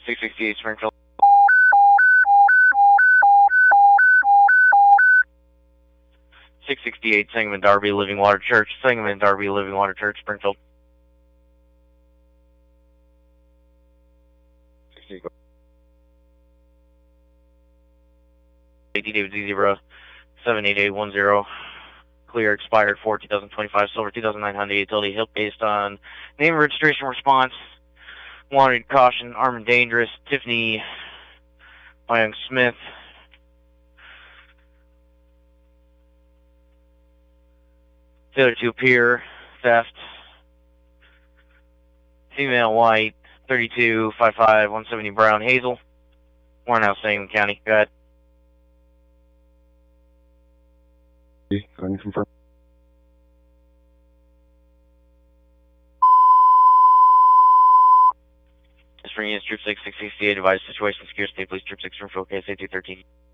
668 Springfield. .668 Sangamon Darby Living Water Church, Sangamon Darby Living Water Church, Springfield. David Z0 78810. Clear, expired for 2025 Silver 2009 Hyundai Utility Hill based on name and registration response. Wanted caution, armed and dangerous. Tiffany Young Smith. Failure to appear, theft. Female white, 3255 170 Brown Hazel. Warrenhouse, Sangamon County. Go ahead. Go ahead and confirm. Spring Units Troop 6, 668, advised situation, secure state police, Troop 6, Springfield, KSA 213.